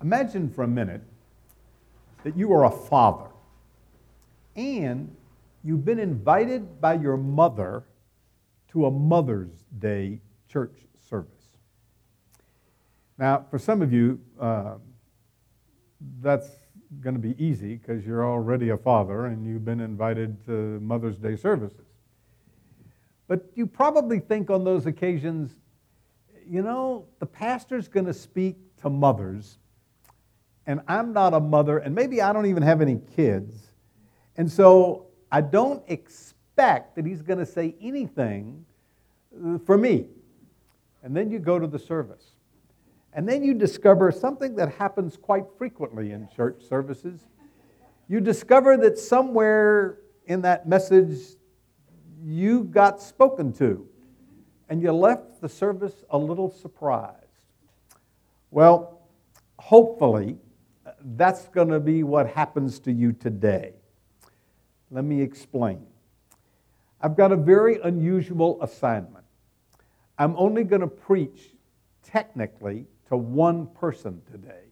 Imagine for a minute that you are a father and you've been invited by your mother to a Mother's Day church service. Now, for some of you, that's going to be easy because you're already a father and you've been invited to Mother's Day services. But you probably think on those occasions, the pastor's going to speak to mothers, and I'm not a mother, and maybe I don't even have any kids, and so I don't expect that he's going to say anything for me. And then you go to the service. And then you discover something that happens quite frequently in church services. You discover that somewhere in that message you got spoken to, and you left the service a little surprised. Well, hopefully, that's going to be what happens to you today. Let me explain. I've got a very unusual assignment. I'm only going to preach, technically, to one person today.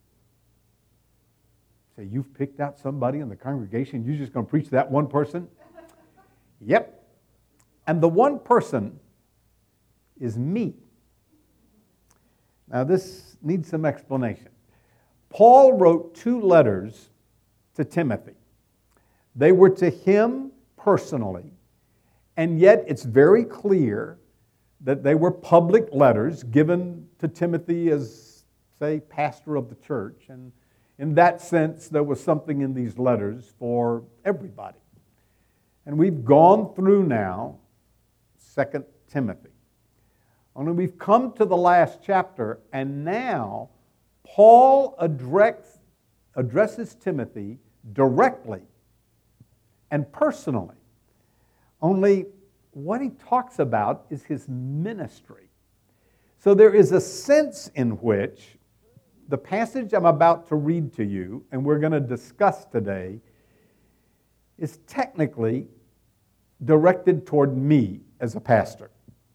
Say, you've picked out somebody in the congregation, you're just going to preach to that one person? Yep. And the one person is me. Now, this needs some explanation. Paul wrote 2 letters to Timothy. They were to him personally, and yet it's very clear that they were public letters given to Timothy as, say, pastor of the church. And in that sense, there was something in these letters for everybody. And we've gone through now 2 Timothy. Only we've come to the last chapter, and now Paul addresses Timothy directly and personally. Only what he talks about is his ministry. So there is a sense in which the passage I'm about to read to you, and we're going to discuss today, is technically directed toward me as a pastor.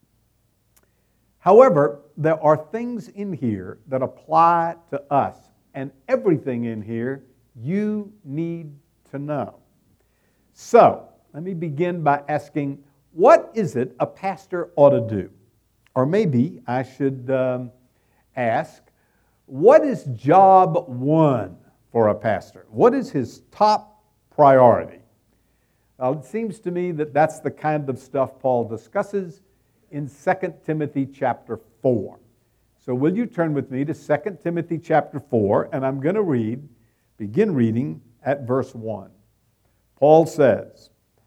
However, there are things in here that apply to us, and everything in here you need to know. So, let me begin by asking, what is it a pastor ought to do? Or maybe I should ask, what is job 1 for a pastor? What is his top priority? Well, it seems to me that that's the kind of stuff Paul discusses in 2 Timothy chapter 4. So will you turn with me to 2 Timothy chapter 4, and I'm going to begin reading at verse 1. Paul says,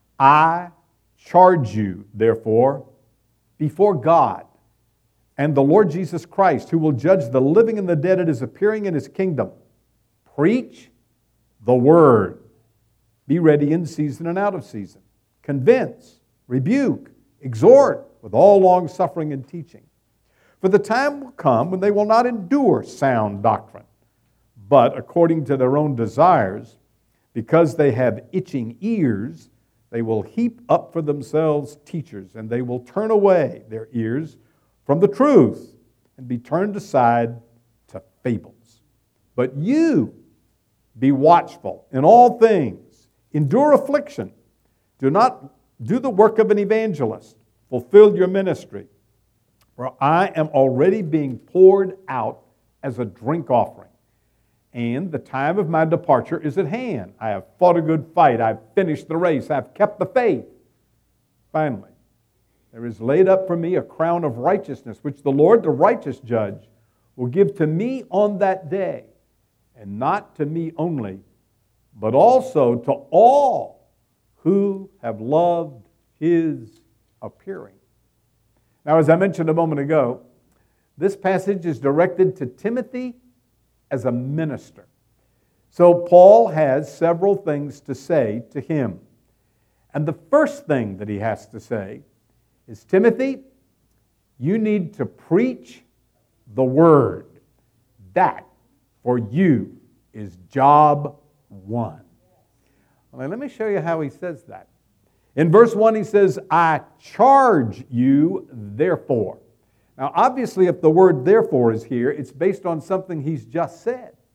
I charge you, therefore, before God and the Lord Jesus Christ, who will judge the living and the dead at his appearing in his kingdom. Preach the word. Be ready in season and out of season. Convince, rebuke, exhort with all long-suffering and teaching. For the time will come when they will not endure sound doctrine, but according to their own desires, because they have itching ears, they will heap up for themselves teachers, and they will turn away their ears from the truth and be turned aside to fables. But you be watchful in all things, endure affliction, do not do the work of an evangelist, fulfill your ministry. For I am already being poured out as a drink offering, and the time of my departure is at hand. I have fought a good fight. I've finished the race. I've kept the faith. Finally, there is laid up for me a crown of righteousness, which the Lord, the righteous judge, will give to me on that day, and not to me only, but also to all who have loved his appearing. Now, as I mentioned a moment ago, this passage is directed to Timothy as a minister. So Paul has several things to say to him. And the first thing that he has to say is, Timothy, you need to preach the word. That, for you, is job 1. Well, let me show you how he says that. In verse 1, he says, I charge you, therefore. Now, obviously, if the word therefore is here, it's based on something he's just said.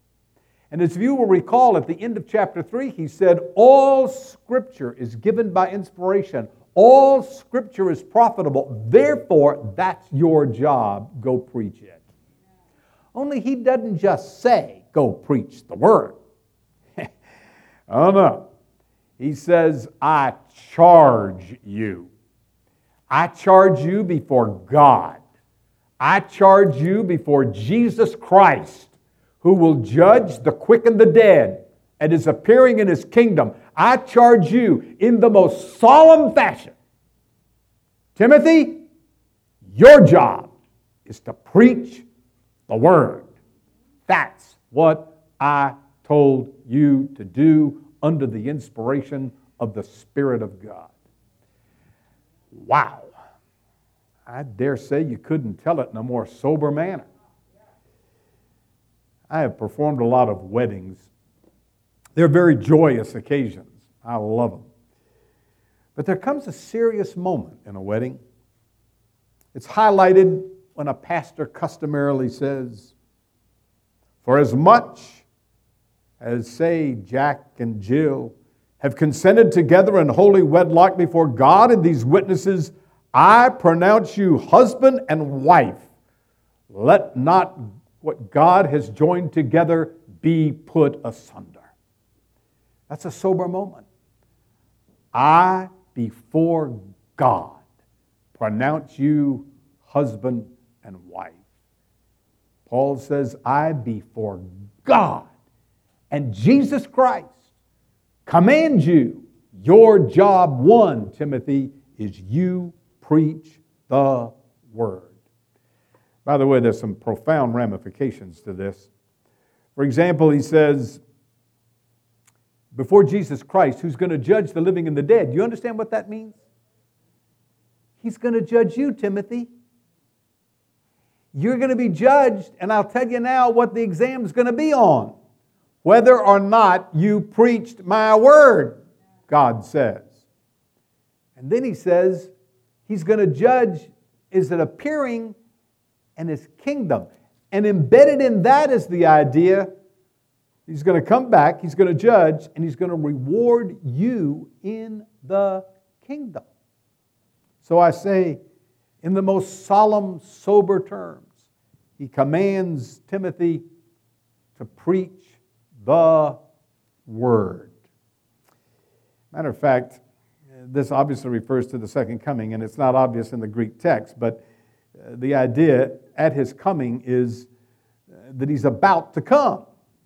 And as you will recall, at the end of chapter 3, he said, all Scripture is given by inspiration. All Scripture is profitable. Therefore, that's your job. Go preach it. Only he doesn't just say, go preach the Word. Oh, no. He says, I charge you. I charge you before God. I charge you before Jesus Christ, who will judge the quick and the dead and is appearing in His kingdom. I charge you in the most solemn fashion. Timothy, your job is to preach the Word. That's what I told you to do under the inspiration of the Spirit of God. Wow. I dare say you couldn't tell it in a more sober manner. I have performed a lot of weddings. They're very joyous occasions. I love them. But there comes a serious moment in a wedding. It's highlighted when a pastor customarily says, for as much as, say, Jack and Jill have consented together in holy wedlock before God and these witnesses, I pronounce you husband and wife. Let not what God has joined together be put asunder. That's a sober moment. I, before God, pronounce you husband and wife. Paul says, I, before God and Jesus Christ, command you, your job one, Timothy, is you preach the Word. By the way, there's some profound ramifications to this. For example, he says, before Jesus Christ, who's going to judge the living and the dead. You understand what that means? He's going to judge you, Timothy. You're going to be judged, and I'll tell you now what the exam's going to be on. Whether or not you preached my word, God says. And then he says, He's going to judge, is it appearing in His kingdom? And embedded in that is the idea, He's going to come back, He's going to judge, and He's going to reward you in the kingdom. So I say, in the most solemn, sober terms, he commands Timothy to preach the Word. Matter of fact, this obviously refers to the second coming, and it's not obvious in the Greek text, but the idea at His coming is that He's about to come.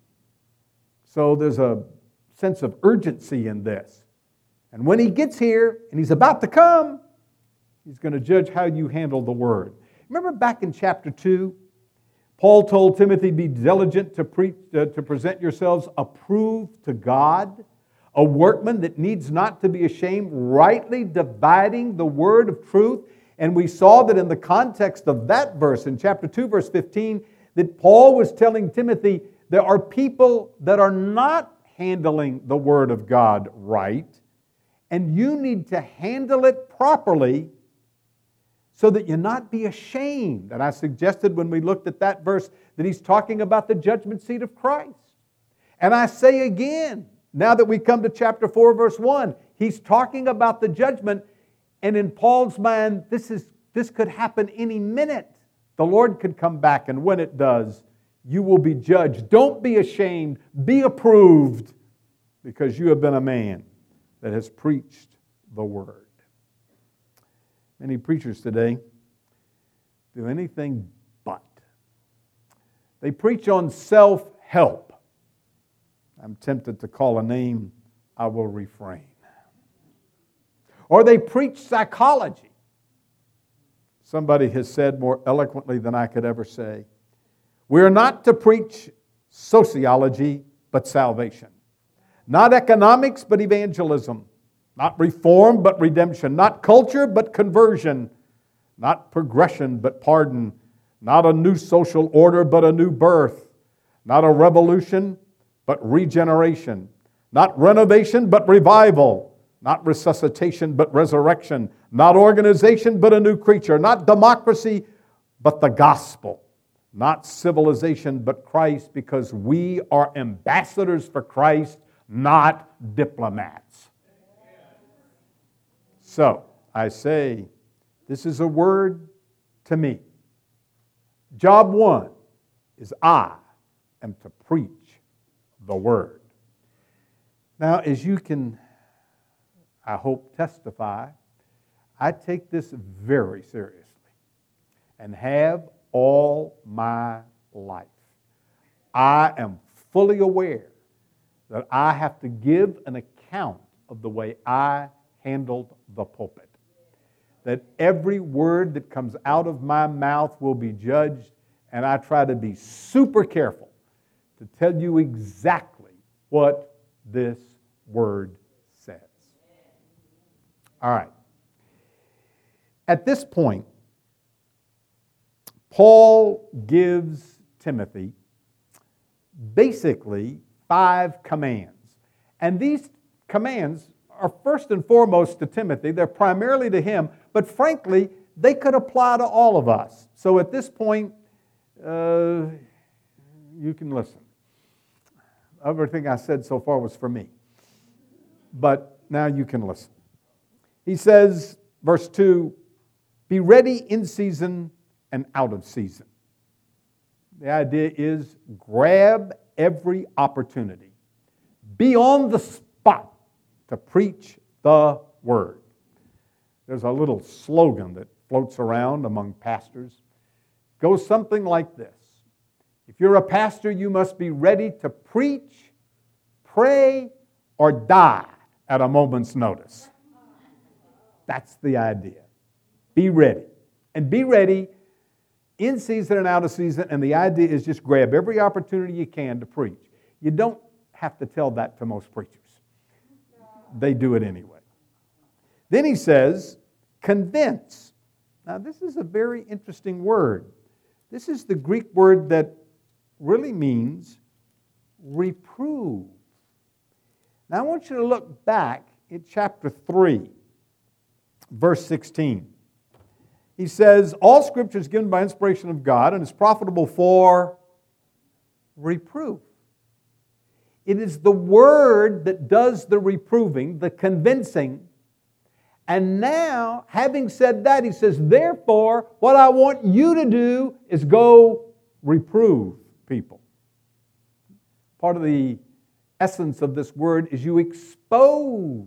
So there's a sense of urgency in this. And when He gets here and He's about to come, He's going to judge how you handle the Word. Remember back in chapter 2, Paul told Timothy, be diligent to present yourselves approved to God, a workman that needs not to be ashamed, rightly dividing the word of truth. And we saw that in the context of that verse, in chapter 2, verse 15, that Paul was telling Timothy, there are people that are not handling the Word of God right, and you need to handle it properly so that you not be ashamed. And I suggested when we looked at that verse that he's talking about the judgment seat of Christ. And I say again, now that we come to chapter 4, verse 1, he's talking about the judgment, and in Paul's mind, this could happen any minute. The Lord could come back, and when it does, you will be judged. Don't be ashamed. Be approved, because you have been a man that has preached the Word. Many preachers today do anything but. They preach on self-help. I'm tempted to call a name, I will refrain. Or they preach psychology. Somebody has said more eloquently than I could ever say, we are not to preach sociology, but salvation. Not economics, but evangelism. Not reform, but redemption. Not culture, but conversion. Not progression, but pardon. Not a new social order, but a new birth. Not a revolution, but regeneration. Not renovation, but revival. Not resuscitation, but resurrection. Not organization, but a new creature. Not democracy, but the gospel. not civilization, but Christ, because we are ambassadors for Christ, not diplomats. So, I say, this is a word to me. Job one is I am to preach the word. Now, as you can, I hope, testify, I take this very seriously and have all my life. I am fully aware that I have to give an account of the way I handled the pulpit. That every word that comes out of my mouth will be judged, and I try to be super careful to tell you exactly what this word says. All right. At this point, Paul gives Timothy basically 5 commands. And these commands are first and foremost to Timothy. They're primarily to him, but frankly, they could apply to all of us. So at this point, you can listen. Everything I said so far was for me. But now you can listen. He says, verse 2, be ready in season and out of season. The idea is grab every opportunity. Be on the spot to preach the word. There's a little slogan that floats around among pastors. It goes something like this. If you're a pastor, you must be ready to preach, pray, or die at a moment's notice. That's the idea. Be ready. And be ready in season and out of season, and the idea is just grab every opportunity you can to preach. You don't have to tell that to most preachers. They do it anyway. Then he says, convince. Now, this is a very interesting word. This is the Greek word that really means reprove. Now, I want you to look back in chapter 3, verse 16. He says, all Scripture is given by inspiration of God and is profitable for reproof. It is the Word that does the reproving, the convincing. And now, having said that, he says, therefore, what I want you to do is go reprove people. Part of the essence of this word is you expose.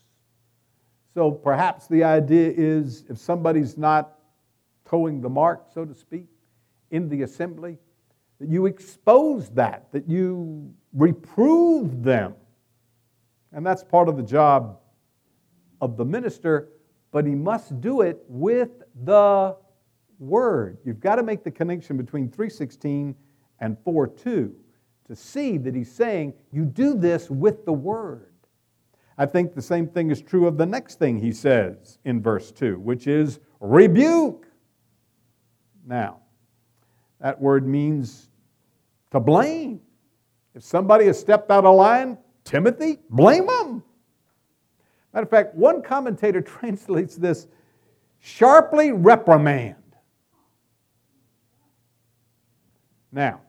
So perhaps the idea is if somebody's not towing the mark, so to speak, in the assembly, that you expose that you reprove them. And that's part of the job of the minister, but he must do it with the word. You've got to make the connection between 3:16 and 4:2 to see that he's saying you do this with the word. I think the same thing is true of the next thing he says in verse 2, which is rebuke. Now, that word means to blame. If somebody has stepped out of line, Timothy, blame them. Matter of fact, one commentator translates this sharply reprimand. Now,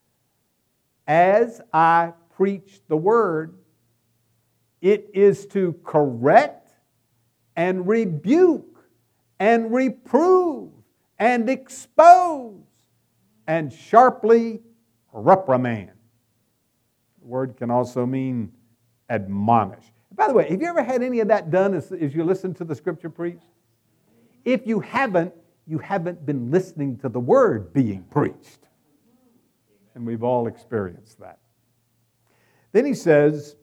as I preach the word, it is to correct and rebuke and reprove and expose and sharply reprimand. The word can also mean admonish. By the way, have you ever had any of that done as you listen to the Scripture preached? If you haven't been listening to the word being preached. And we've all experienced that. Then he says,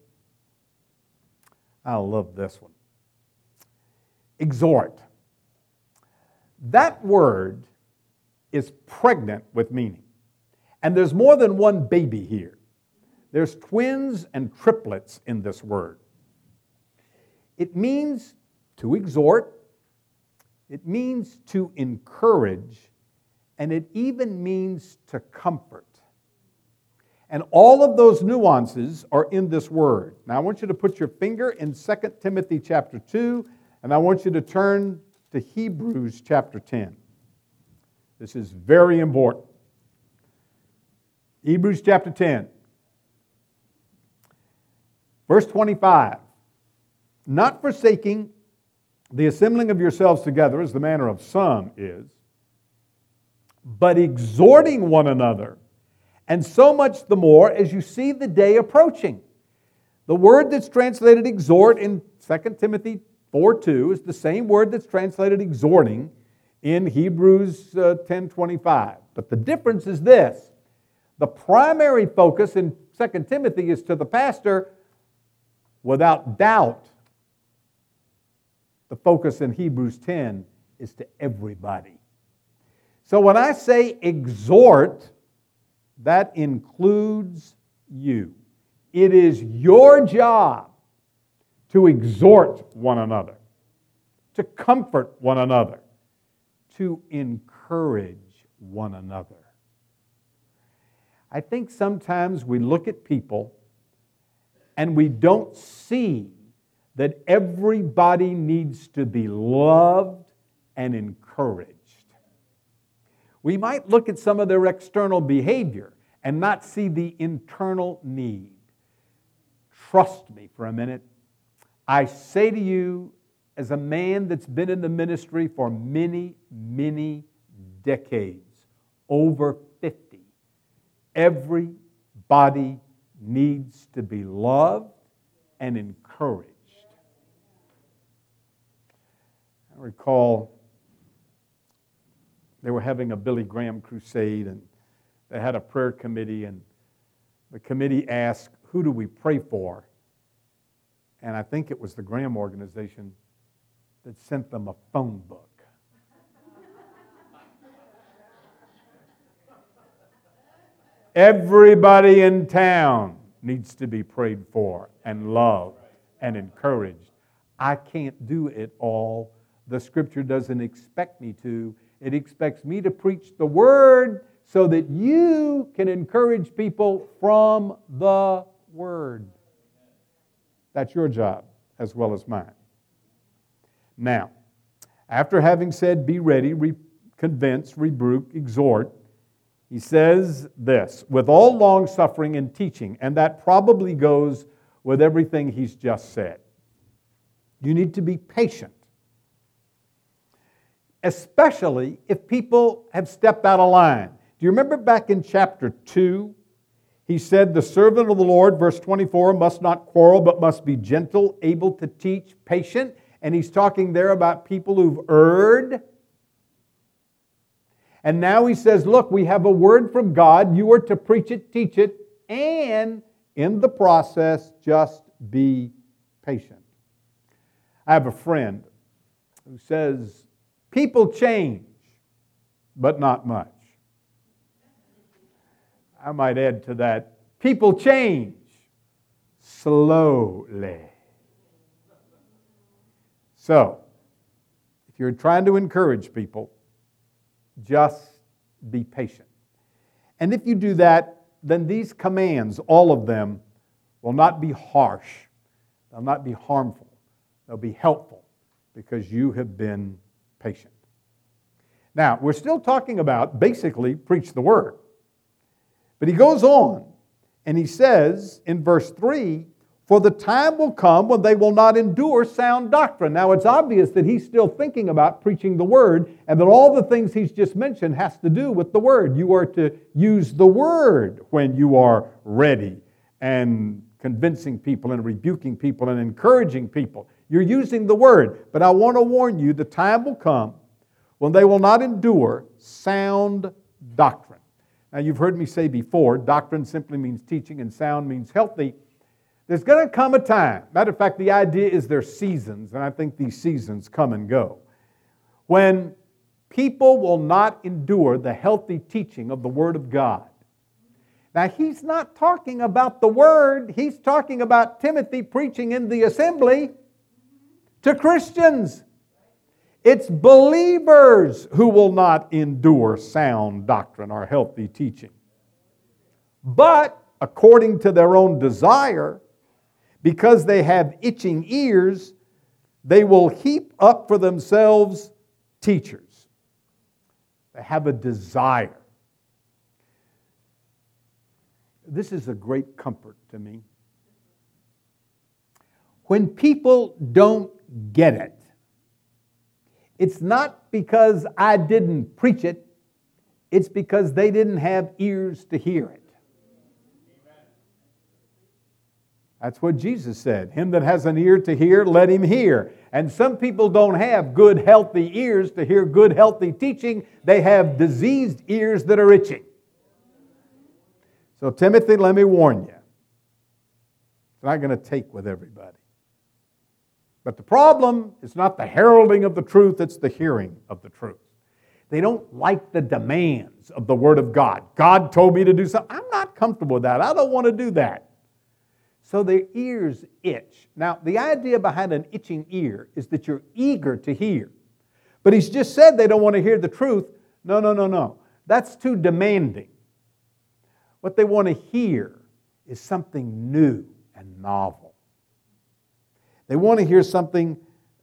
I love this one. Exhort. That word is pregnant with meaning. And there's more than one baby here. There's twins and triplets in this word. It means to exhort. It means to encourage. And it even means to comfort. And all of those nuances are in this word. Now I want you to put your finger in 2 Timothy chapter 2, and I want you to turn to Hebrews chapter 10. This is very important. Hebrews chapter 10, verse 25. Not forsaking the assembling of yourselves together, as the manner of some is, but exhorting one another, and so much the more as you see the day approaching. The word that's translated exhort in 2 Timothy 4:2 is the same word that's translated exhorting in Hebrews 10:25. But the difference is this. The primary focus in 2 Timothy is to the pastor. Without doubt, the focus in Hebrews 10 is to everybody. So when I say exhort, that includes you. It is your job to exhort one another, to comfort one another, to encourage one another. I think sometimes we look at people and we don't see that everybody needs to be loved and encouraged. We might look at some of their external behavior and not see the internal need. Trust me for a minute. I say to you, as a man that's been in the ministry for many, many decades, over 50, everybody needs to be loved and encouraged. I recall they were having a Billy Graham crusade, and they had a prayer committee, and the committee asked, who do we pray for? And I think it was the Graham organization that sent them a phone book. Everybody in town needs to be prayed for and loved and encouraged. I can't do it all. The Scripture doesn't expect me to. It expects me to preach the Word so that you can encourage people from the Word. That's your job as well as mine. Now, after having said, be ready, convince, rebuke, exhort, he says this, with all long suffering and teaching, and that probably goes with everything he's just said. You need to be patient, especially if people have stepped out of line. Do you remember back in chapter 2? He said, the servant of the Lord, verse 24, must not quarrel, but must be gentle, able to teach, patient. And he's talking there about people who've erred. And now he says, look, we have a word from God. You are to preach it, teach it, and in the process, just be patient. I have a friend who says, people change, but not much. I might add to that, people change slowly. So, if you're trying to encourage people, just be patient. And if you do that, then these commands, all of them, will not be harsh. They'll not be harmful. They'll be helpful because you have been patient. Now, we're still talking about, basically, preach the word. But he goes on, and he says in verse 3, for the time will come when they will not endure sound doctrine. Now, it's obvious that he's still thinking about preaching the word, and that all the things he's just mentioned has to do with the word. You are to use the word when you are ready and convincing people and rebuking people and encouraging people. You're using the word. But I want to warn you, the time will come when they will not endure sound doctrine. Now, you've heard me say before, doctrine simply means teaching and sound means healthy. There's going to come a time, matter of fact, the idea is there's seasons, and I think these seasons come and go, when people will not endure the healthy teaching of the Word of God. Now, he's not talking about the Word, he's talking about Timothy preaching in the assembly to Christians. It's believers who will not endure sound doctrine or healthy teaching. But, according to their own desire, because they have itching ears, they will heap up for themselves teachers. They have a desire. this is a great comfort to me. When people don't get it, it's not because I didn't preach it, it's because they didn't have ears to hear it. That's what Jesus said. Him that has an ear to hear, let him hear. And some people don't have good, healthy ears to hear good, healthy teaching. They have diseased ears that are itching. So, Timothy, let me warn you. It's not going to take with everybody. But the problem is not the heralding of the truth, it's the hearing of the truth. They don't like the demands of the Word of God. God told me to do something. I'm not comfortable with that. I don't want to do that. So their ears itch. Now, the idea behind an itching ear is that you're eager to hear. But he's just said they don't want to hear the truth. No. That's too demanding. What they want to hear is something new and novel. They want to hear something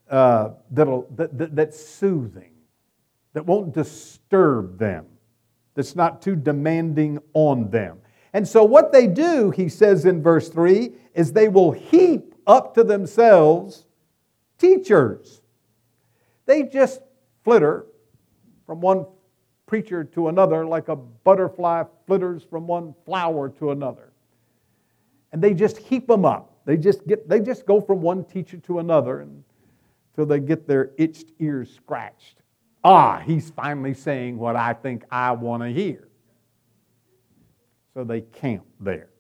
that's soothing, that won't disturb them, that's not too demanding on them. And so what they do, he says in verse 3, is they will heap up to themselves teachers. They just flitter from one preacher to another like a butterfly flitters from one flower to another. And they just heap them up. They just go from one teacher to another until they get their itched ears scratched. He's finally saying what I think I want to hear. So they camp there.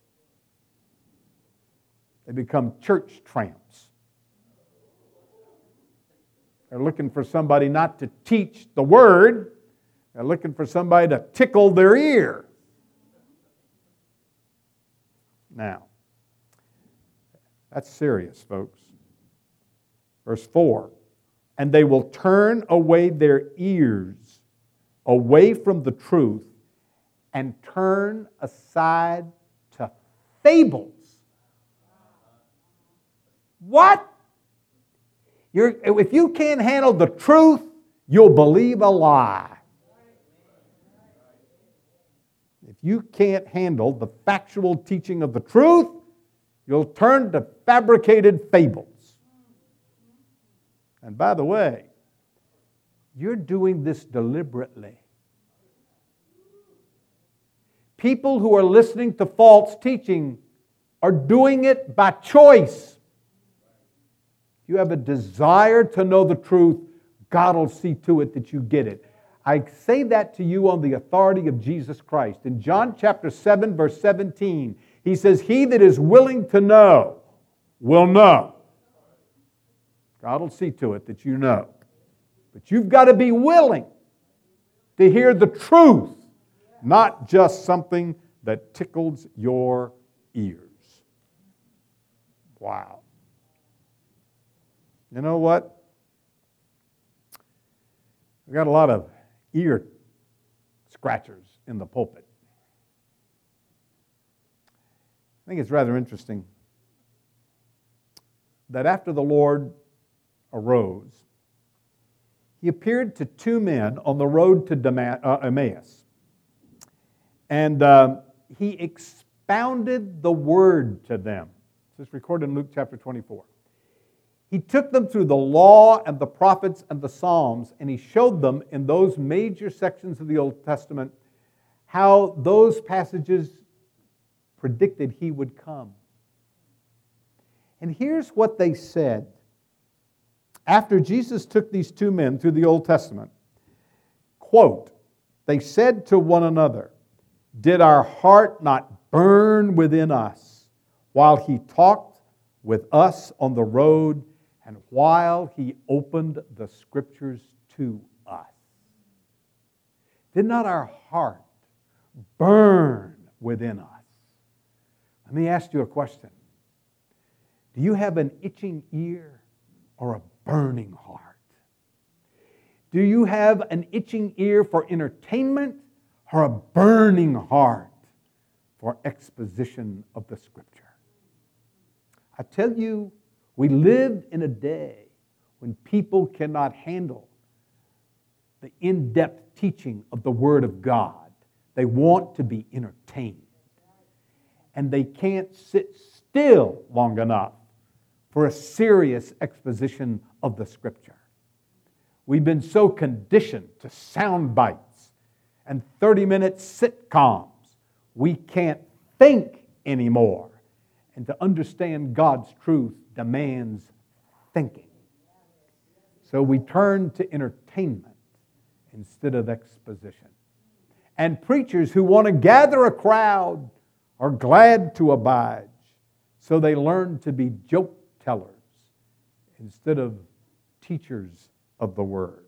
They become church tramps. They're looking for somebody not to teach the Word. They're looking for somebody to tickle their ear. Now, that's serious, folks. Verse 4, and they will turn away their ears away from the truth and turn aside to fables. What? If you can't handle the truth, you'll believe a lie. If you can't handle the factual teaching of the truth, you'll turn to fabricated fables. And by the way, you're doing this deliberately. People who are listening to false teaching are doing it by choice. You have a desire to know the truth, God will see to it that you get it. I say that to you on the authority of Jesus Christ. In John chapter 7, verse 17, he says, he that is willing to know will know. God will see to it that you know. But you've got to be willing to hear the truth, not just something that tickles your ears. Wow. You know what? We've got a lot of ear scratchers in the pulpit. I think it's rather interesting that after the Lord arose, he appeared to two men on the road to Emmaus. And he expounded the word to them. This is recorded in Luke chapter 24. He took them through the law and the prophets and the Psalms, and he showed them in those major sections of the Old Testament how those passages predicted he would come. And here's what they said. After Jesus took these two men through the Old Testament, quote, they said to one another, did our heart not burn within us while he talked with us on the road and while he opened the Scriptures to us? Did not our heart burn within us? Let me ask you a question. Do you have an itching ear or a burning heart? Do you have an itching ear for entertainment or a burning heart for exposition of the Scripture? I tell you, we live in a day when people cannot handle the in-depth teaching of the Word of God. They want to be entertained. and they can't sit still long enough for a serious exposition of the Scripture. We've been so conditioned to sound bites and 30-minute sitcoms, we can't think anymore. And to understand God's truth demands thinking. So we turn to entertainment instead of exposition. And preachers who want to gather a crowd are glad to oblige. So they learn to be joke tellers instead of teachers of the Word.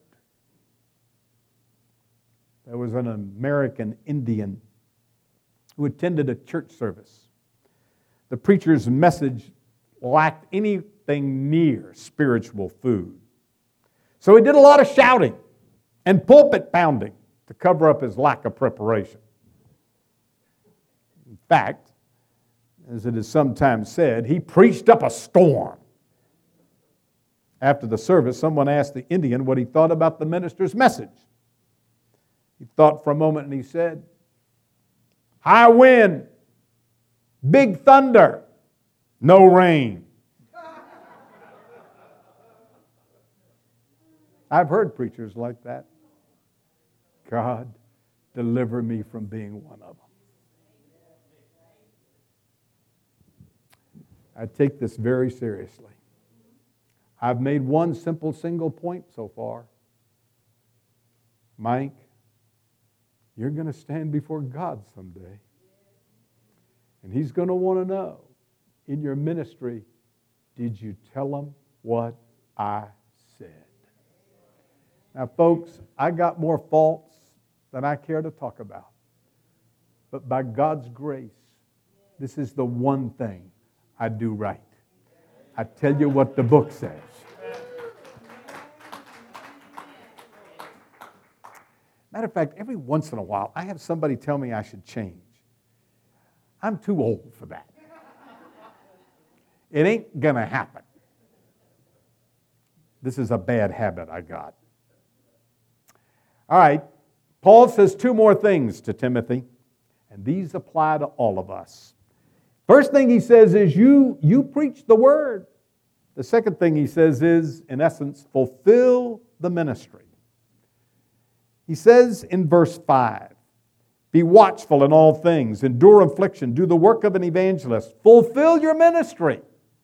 There was an American Indian who attended a church service. The preacher's message lacked anything near spiritual food. So he did a lot of shouting and pulpit pounding to cover up his lack of preparation. In fact, as it is sometimes said, he preached up a storm. After the service, someone asked the Indian what he thought about the minister's message. He thought for a moment and he said, "High wind, big thunder, no rain." I've heard preachers like that. God, deliver me from being one of them. I take this very seriously. I've made one simple single point so far. Mike, you're going to stand before God someday. And He's going to want to know, in your ministry, did you tell Him what I said? Now, folks, I got more faults than I care to talk about. But by God's grace, this is the one thing I do right. I tell you what the book says. Matter of fact, every once in a while, I have somebody tell me I should change. I'm too old for that. It ain't going to happen. This is a bad habit I got. All right, Paul says two more things to Timothy, and these apply to all of us. First thing he says is you preach the word. The second thing he says is, in essence, fulfill the ministry. He says in verse 5, be watchful in all things, endure affliction, do the work of an evangelist, fulfill your ministry.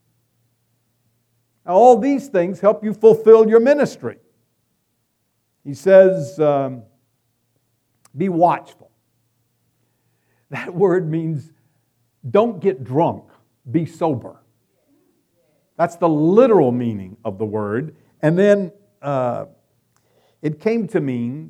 Now, all these things help you fulfill your ministry. He says, be watchful. That word means don't get drunk, be sober. That's the literal meaning of the word. And then it came to mean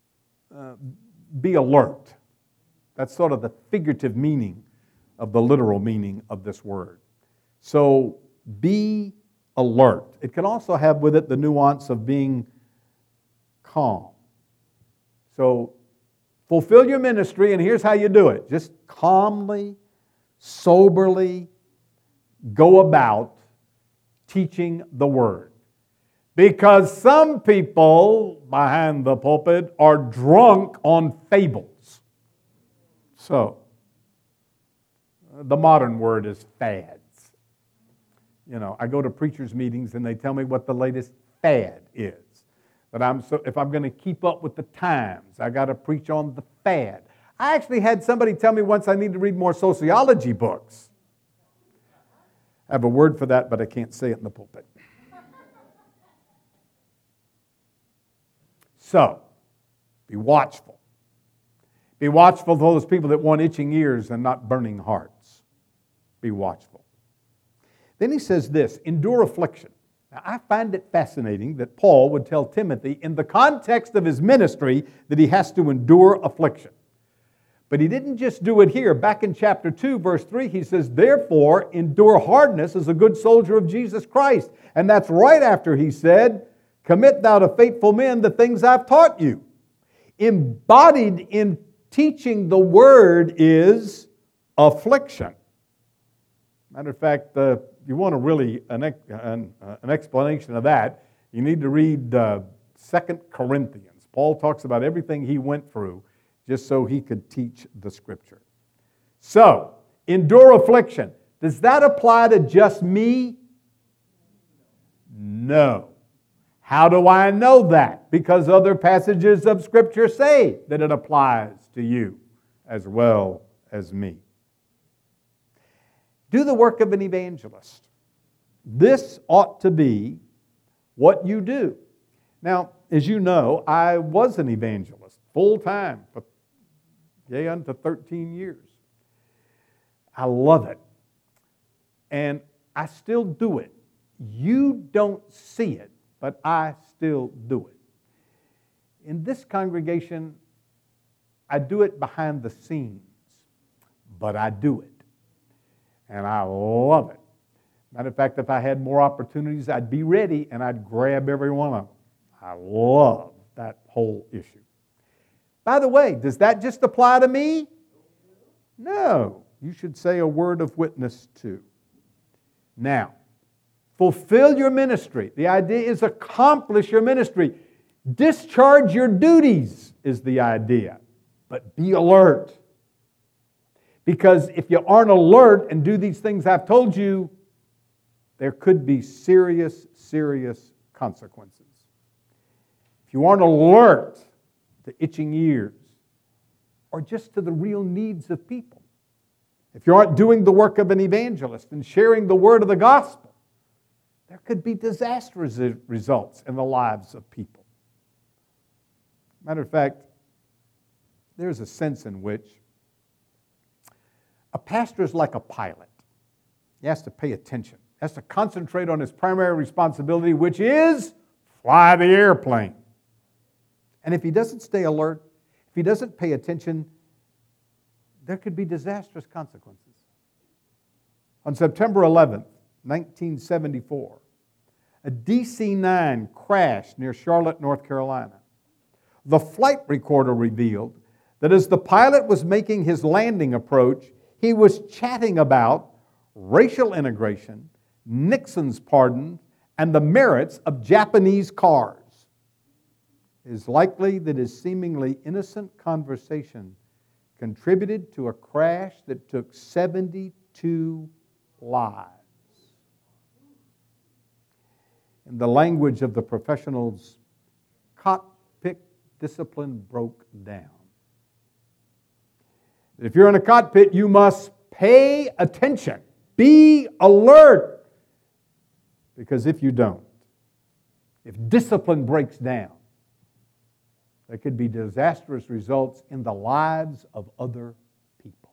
be alert. That's sort of the figurative meaning of the literal meaning of this word. So be alert. It can also have with it the nuance of being calm. So fulfill your ministry, and here's how you do it. Just calmly, soberly go about teaching the word. Because some people behind the pulpit are drunk on fables. So, the modern word is fads. You know, I go to preachers' meetings and they tell me what the latest fad is. But if I'm going to keep up with the times, I got to preach on the fad. I actually had somebody tell me once I need to read more sociology books. I have a word for that, but I can't say it in the pulpit. So, be watchful. Be watchful for those people that want itching ears and not burning hearts. Be watchful. Then he says this, endure affliction. Now, I find it fascinating that Paul would tell Timothy in the context of his ministry that he has to endure affliction. But he didn't just do it here. Back in chapter 2, verse 3, he says, therefore, endure hardness as a good soldier of Jesus Christ. And that's right after he said, commit thou to faithful men the things I've taught you. Embodied in teaching the word is affliction. Matter of fact, you want to really an explanation of that, you need to read 2 Corinthians. Paul talks about everything he went through just so he could teach the Scripture. So, endure affliction. Does that apply to just me? No. How do I know that? Because other passages of Scripture say that it applies to you as well as me. Do the work of an evangelist. This ought to be what you do. Now, as you know, I was an evangelist full-time for unto 13 years. I love it. And I still do it. You don't see it, but I still do it. In this congregation, I do it behind the scenes, but I do it. And I love it. Matter of fact, if I had more opportunities, I'd be ready and I'd grab every one of them. I love that whole issue. By the way, does that just apply to me? No. You should say a word of witness too. Now, fulfill your ministry. The idea is accomplish your ministry. Discharge your duties is the idea. But be alert. Because if you aren't alert and do these things I've told you, there could be serious, serious consequences. If you aren't alert to itching ears or just to the real needs of people, if you aren't doing the work of an evangelist and sharing the word of the gospel, there could be disastrous results in the lives of people. Matter of fact, there's a sense in which a pastor is like a pilot. He has to pay attention. He has to concentrate on his primary responsibility, which is fly the airplane. And if he doesn't stay alert, if he doesn't pay attention, there could be disastrous consequences. On September 11th, 1974, a DC-9 crashed near Charlotte, North Carolina. The flight recorder revealed that as the pilot was making his landing approach, he was chatting about racial integration, Nixon's pardon, and the merits of Japanese cars. It is likely that his seemingly innocent conversation contributed to a crash that took 72 lives. In the language of the professionals, cockpit discipline broke down. If you're in a cockpit, you must pay attention. Be alert. Because if you don't, if discipline breaks down, there could be disastrous results in the lives of other people.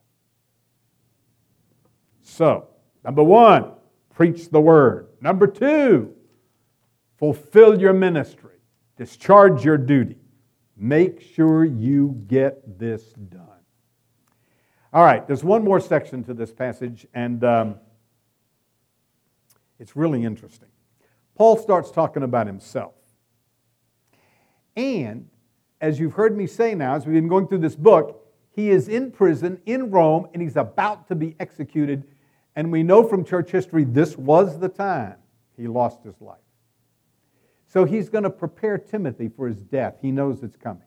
So, number one, preach the word. Number two, fulfill your ministry. Discharge your duty. Make sure you get this done. All right, there's one more section to this passage, and it's really interesting. Paul starts talking about himself. And, as you've heard me say now, as we've been going through this book, he is in prison in Rome, and he's about to be executed. And we know from church history this was the time he lost his life. So he's going to prepare Timothy for his death. He knows it's coming.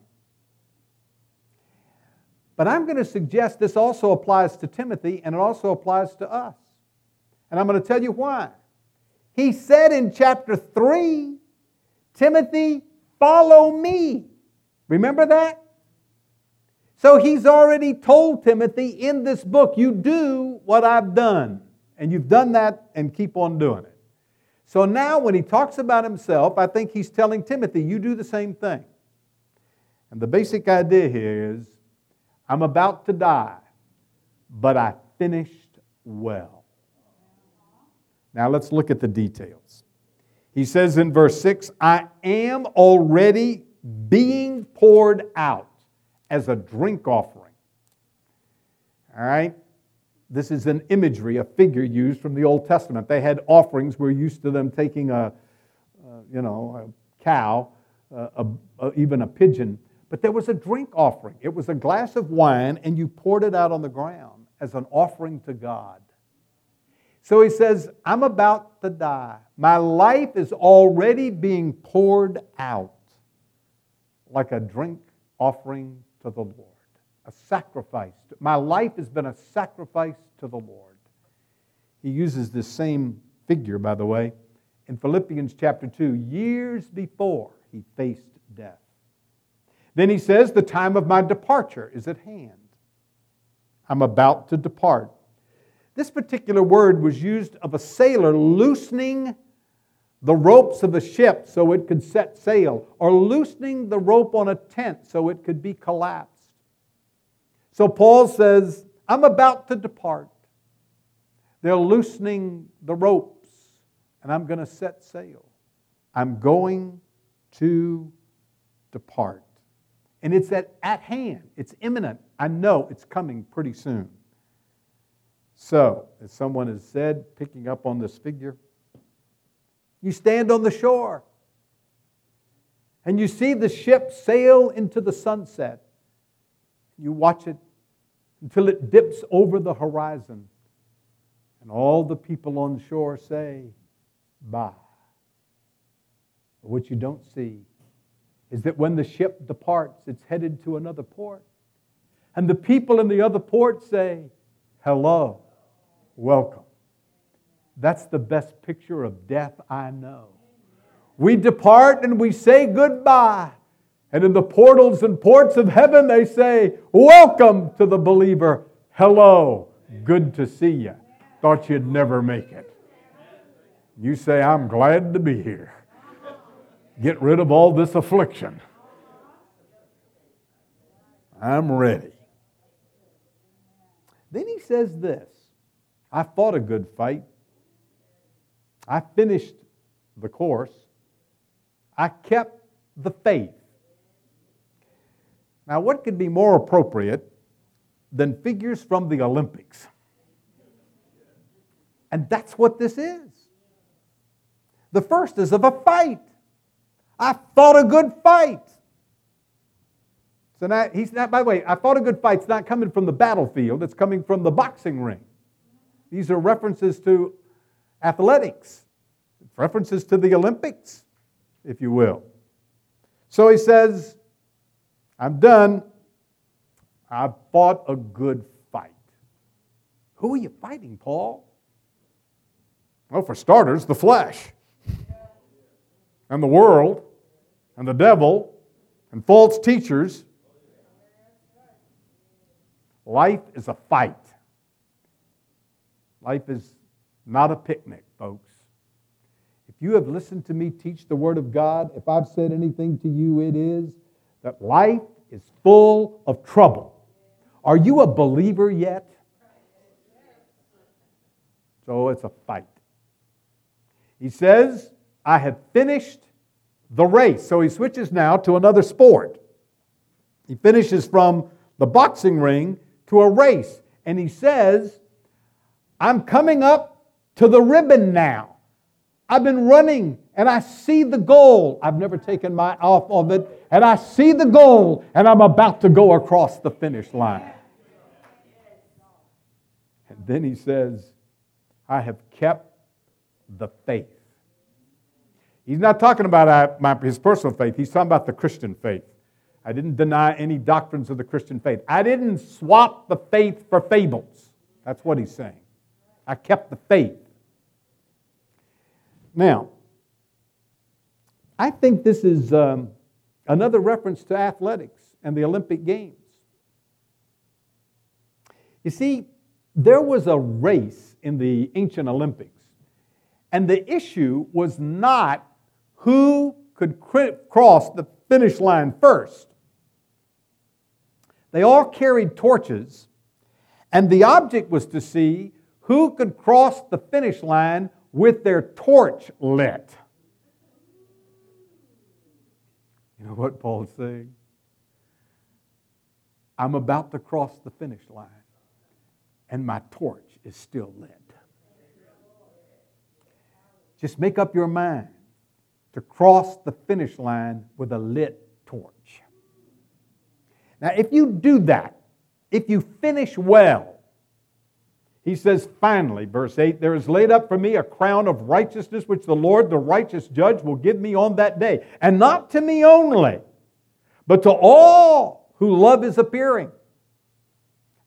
But I'm going to suggest this also applies to Timothy, and it also applies to us. And I'm going to tell you why. He said in chapter 3, Timothy, follow me. Remember that? So he's already told Timothy in this book, you do what I've done. And you've done that and keep on doing it. So now when he talks about himself, I think he's telling Timothy, you do the same thing. And the basic idea here is, I'm about to die, but I finished well. Now let's look at the details. He says in verse 6, I am already being poured out as a drink offering. All right? This is an imagery, a figure used from the Old Testament. They had offerings. We're used to them taking a cow, even a pigeon. But there was a drink offering. It was a glass of wine, and you poured it out on the ground as an offering to God. So he says, I'm about to die. My life is already being poured out like a drink offering to the Lord, a sacrifice. My life has been a sacrifice to the Lord. He uses this same figure, by the way, in Philippians chapter 2, years before he faced death. Then he says, the time of my departure is at hand. I'm about to depart. This particular word was used of a sailor loosening the ropes of a ship so it could set sail, or loosening the rope on a tent so it could be collapsed. So Paul says, I'm about to depart. They're loosening the ropes, and I'm going to set sail. I'm going to depart. And it's at hand. It's imminent. I know it's coming pretty soon. So, as someone has said, picking up on this figure, you stand on the shore and you see the ship sail into the sunset. You watch it until it dips over the horizon. And all the people on shore say, bye. But what you don't see is that when the ship departs, it's headed to another port. And the people in the other port say, hello, welcome. That's the best picture of death I know. We depart and we say goodbye. And in the portals and ports of heaven, they say, welcome to the believer. Hello, good to see you. Thought you'd never make it. You say, I'm glad to be here. Get rid of all this affliction. I'm ready. Then he says this, I fought a good fight. I finished the course. I kept the faith. Now, what could be more appropriate than figures from the Olympics? And that's what this is. The first is of a fight. I fought a good fight. So now, he's not, by the way, I fought a good fight. It's not coming from the battlefield. It's coming from the boxing ring. These are references to athletics. References to the Olympics, if you will. So he says, I'm done. I fought a good fight. Who are you fighting, Paul? Well, for starters, the flesh. And the world. And the devil. And false teachers. Life is a fight. Life is not a picnic, folks. If you have listened to me teach the Word of God, if I've said anything to you, it is that life is full of trouble. Are you a believer yet? So it's a fight. He says, I have finished the race. So he switches now to another sport. He finishes from the boxing ring to a race. And he says, I'm coming up to the ribbon now. I've been running and I see the goal. I've never taken my eye off of it. And I see the goal and I'm about to go across the finish line. And then he says, I have kept the faith. He's not talking about his personal faith. He's talking about the Christian faith. I didn't deny any doctrines of the Christian faith. I didn't swap the faith for fables. That's what he's saying. I kept the faith. Now, I think this is another reference to athletics and the Olympic Games. You see, there was a race in the ancient Olympics, and the issue was not who could cross the finish line first. They all carried torches, and the object was to see who could cross the finish line with their torch lit. You know what Paul's saying? I'm about to cross the finish line, and my torch is still lit. Just make up your mind to cross the finish line with a lit torch. Now, if you do that, if you finish well, he says, finally, verse 8, there is laid up for me a crown of righteousness, which the Lord, the righteous judge, will give me on that day. And not to me only, but to all who love his appearing.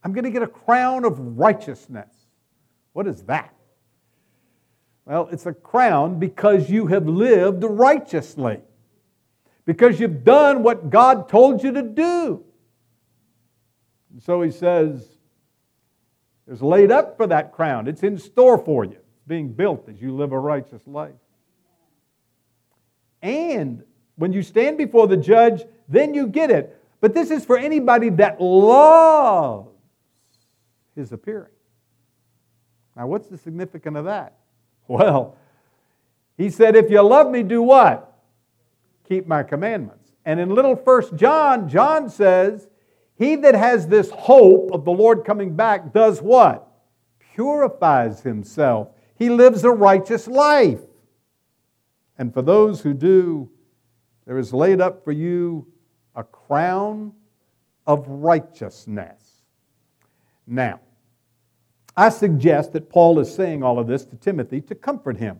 I'm going to get a crown of righteousness. What is that? Well, it's a crown because you have lived righteously. Because you've done what God told you to do. And so he says, there's laid up for that crown. It's in store for you. It's being built as you live a righteous life. And when you stand before the judge, then you get it. But this is for anybody that loves His appearing. Now, what's the significance of that? Well, He said, if you love me, do what? Keep my commandments. And in little 1 John, John says, he that has this hope of the Lord coming back does what? Purifies himself. He lives a righteous life. And for those who do, there is laid up for you a crown of righteousness. Now, I suggest that Paul is saying all of this to Timothy to comfort him.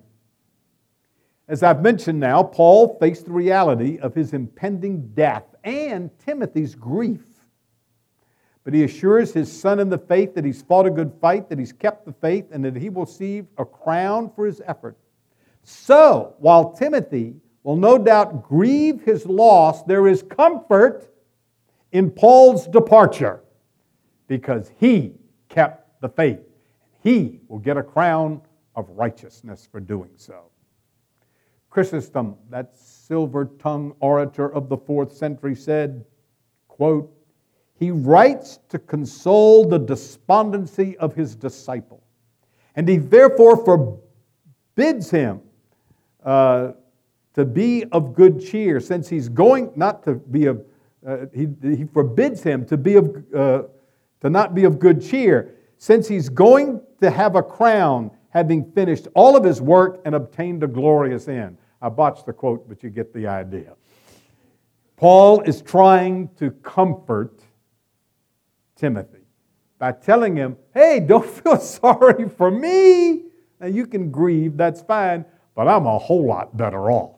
As I've mentioned now, Paul faced the reality of his impending death and Timothy's grief. But he assures his son in the faith that he's fought a good fight, that he's kept the faith, and that he will receive a crown for his effort. So, while Timothy will no doubt grieve his loss, there is comfort in Paul's departure because he kept the faith. He will get a crown of righteousness for doing so. Chrysostom, that silver-tongued orator of the 4th century, said, quote, he writes to console the despondency of his disciple, and he therefore forbids him to be of good cheer, since he's going not to be of. He forbids him to be of to not be of good cheer, since he's going to have a crown, having finished all of his work and obtained a glorious end. I botched the quote, but you get the idea. Paul is trying to comfort Timothy by telling him, hey, don't feel sorry for me. Now you can grieve, that's fine, but I'm a whole lot better off.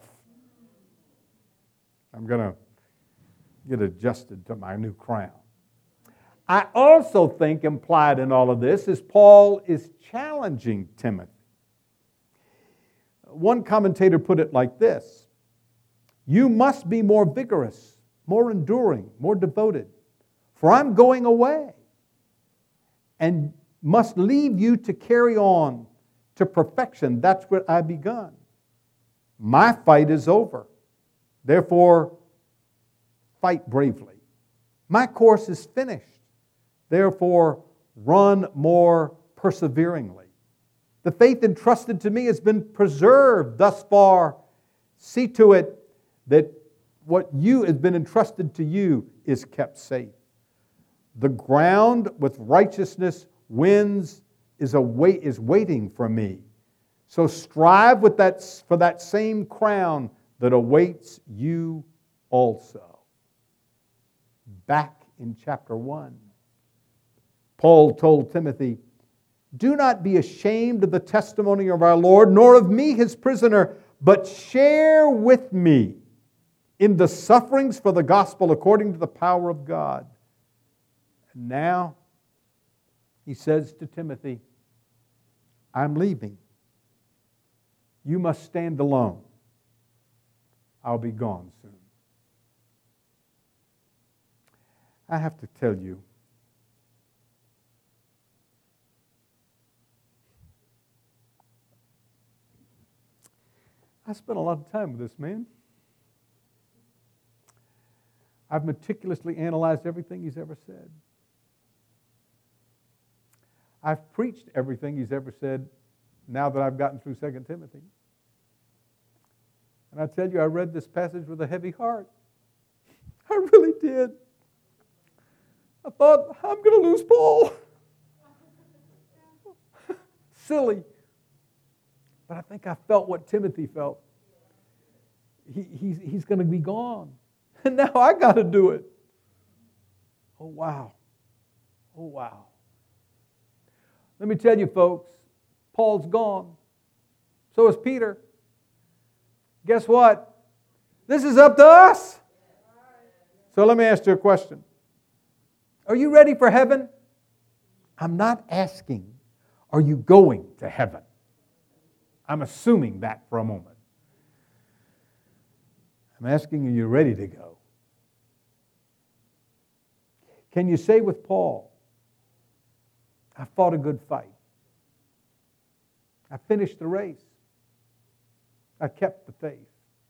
I'm going to get adjusted to my new crown. I also think implied in all of this is Paul is challenging Timothy. One commentator put it like this: you must be more vigorous, more enduring, more devoted, for I'm going away and must leave you to carry on to perfection. That's what I begun. My fight is over. Therefore, fight bravely. My course is finished. Therefore, run more perseveringly. The faith entrusted to me has been preserved thus far. See to it that what you has been entrusted to you is kept safe. The ground with righteousness wins is waiting for me. So strive with for that same crown that awaits you also. Back in chapter 1, Paul told Timothy, do not be ashamed of the testimony of our Lord, nor of me, his prisoner, but share with me in the sufferings for the gospel according to the power of God. And now, he says to Timothy, I'm leaving. You must stand alone. I'll be gone soon. I have to tell you, I spent a lot of time with this man. I've meticulously analyzed everything he's ever said. I've preached everything he's ever said now that I've gotten through 2 Timothy. And I tell you, I read this passage with a heavy heart. I really did. I thought, I'm going to lose Paul. Silly. But I think I felt what Timothy felt. He's going to be gone. And now I got to do it. Oh, wow. Oh, wow. Let me tell you, folks, Paul's gone. So is Peter. Guess what? This is up to us. So let me ask you a question. Are you ready for heaven? I'm not asking, are you going to heaven? I'm assuming that for a moment. I'm asking, are you ready to go? Can you say with Paul, I fought a good fight. I finished the race. I kept the faith.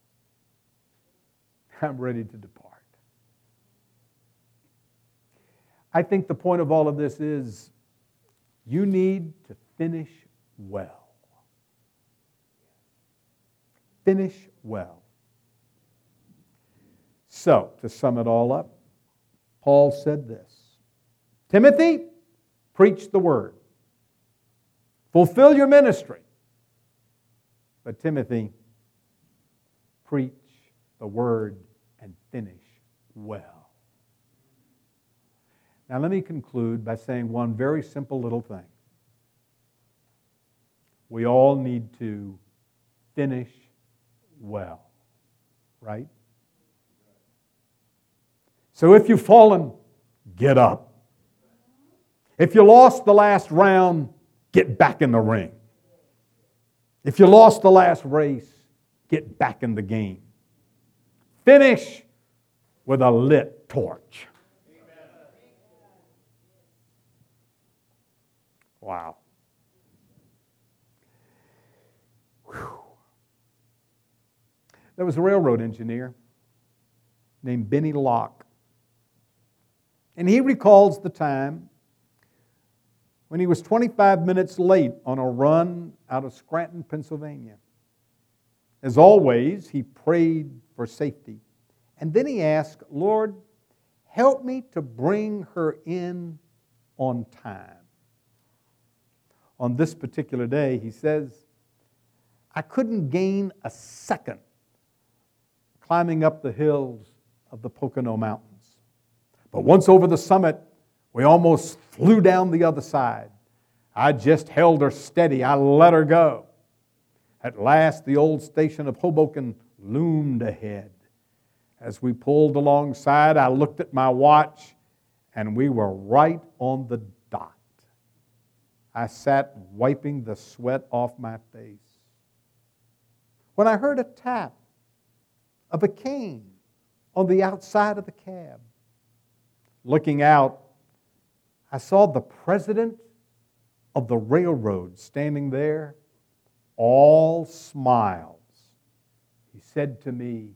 I'm ready to depart. I think the point of all of this is you need to finish well. Finish well. So, to sum it all up, Paul said this: Timothy, preach the word. Fulfill your ministry. But Timothy, preach the word and finish well. Now let me conclude by saying one very simple little thing. We all need to finish well, right? So if you've fallen, get up. If you lost the last round, get back in the ring. If you lost the last race, get back in the game. Finish with a lit torch. Wow. Whew. There was a railroad engineer named Benny Locke. And he recalls the time when he was 25 minutes late on a run out of Scranton, Pennsylvania. As always, he prayed for safety. And then he asked, Lord, help me to bring her in on time. On this particular day, he says, I couldn't gain a second climbing up the hills of the Pocono Mountains. But once over the summit, we almost flew down the other side. I just held her steady. I let her go. At last, the old station of Hoboken loomed ahead. As we pulled alongside, I looked at my watch, and we were right on the dot. I sat wiping the sweat off my face when I heard a tap of a cane on the outside of the cab. Looking out, I saw the president of the railroad standing there, all smiles. He said to me,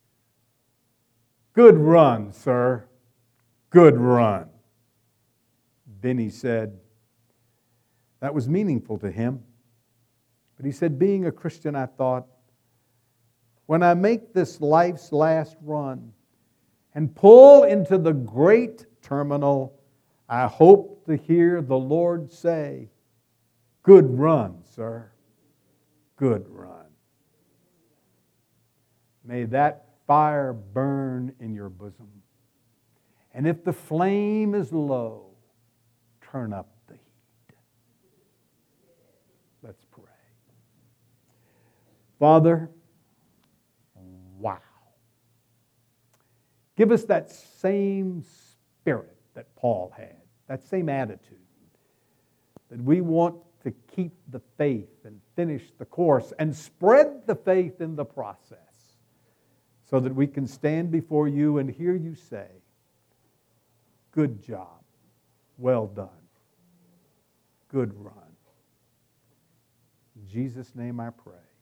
"Good run, sir. Good run." Then he said, that was meaningful to him. But he said, being a Christian, I thought, when I make this life's last run and pull into the great terminal, I hope to hear the Lord say, "Good run, sir. Good run." May that fire burn in your bosom. And if the flame is low, turn up the heat. Let's pray. Father, wow. Give us that same spirit that Paul had, that same attitude, that we want to keep the faith and finish the course and spread the faith in the process so that we can stand before you and hear you say, "Good job, well done, good run." In Jesus' name I pray.